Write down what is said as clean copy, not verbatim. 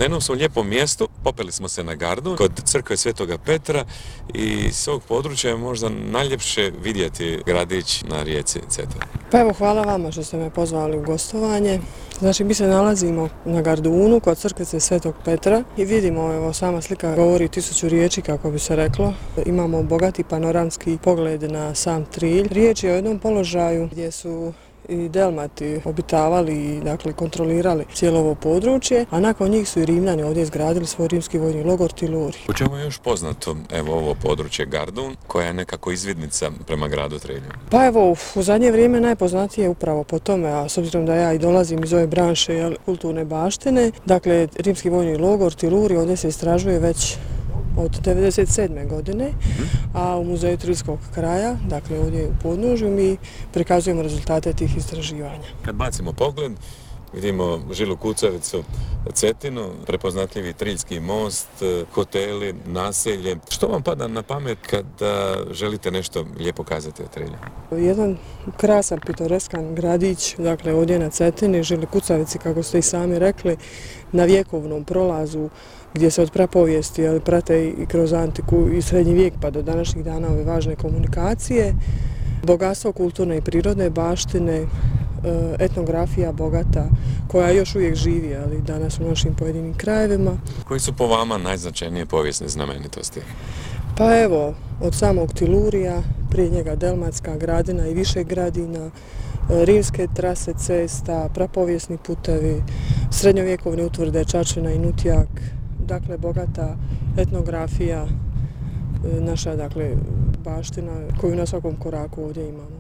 jednom smo u lijepom mjestu, popeli smo se na Gardun kod crkve Svetoga Petra i s ovog područja je možda najljepše vidjeti gradić na rijeci Cetini. Pa evo, hvala vama što ste me pozvali u gostovanje. Znači, mi se nalazimo na Gardunu kod crkvice Svetog Petra i vidimo, evo, sama slika govori 1000 riječi, kako bi se reklo. Imamo bogati panoramski pogled na sam Trilj. Riječ je o jednom položaju gdje su i Delmati obitavali i dakle kontrolirali cijelo ovo područje, a nakon njih su i Rimljani ovdje izgradili svoj rimski vojni logor Tiluri. U čemu je još poznato ovo područje Gardun, koja je nekako izvidnica prema gradu Trilju? Pa evo, u zadnje vrijeme najpoznatije je upravo po tome, a s obzirom da ja i dolazim iz ove branše kulturne baštine, dakle rimski vojni logor Tiluri ovdje se istražuje već od 1997. godine, a u Muzeju Triljskog kraja, dakle ovdje u podnožju, mi prikazujemo rezultate tih istraživanja. Kad bacimo pogled, vidimo Žilu Kucavicu, Cetinu, prepoznatljivi Triljski most, hoteli, naselje. Što vam pada na pamet kada želite nešto lijepo kazati o Trilju? Jedan krasan, pitoreskan gradić, dakle ovdje na Cetini, Žili Kucavici, kako ste i sami rekli, na vjekovnom prolazu gdje se od prapovijesti prate i kroz antiku i srednji vijek pa do današnjih dana ove važne komunikacije, bogatstvo kulturne i prirodne baštine, etnografija bogata koja još uvijek živi, ali danas u našim pojedinim krajevima. Koji su po vama najznačajnije povijesne znamenitosti? Pa evo, od samog Tilurija, prije njega Delmatska gradina i više gradina, rimske trase cesta, prapovijesni putevi, srednjovjekovne utvrde Čačina i Nutjak, dakle bogata etnografija, naša dakle baština koju na svakom koraku ovdje imamo.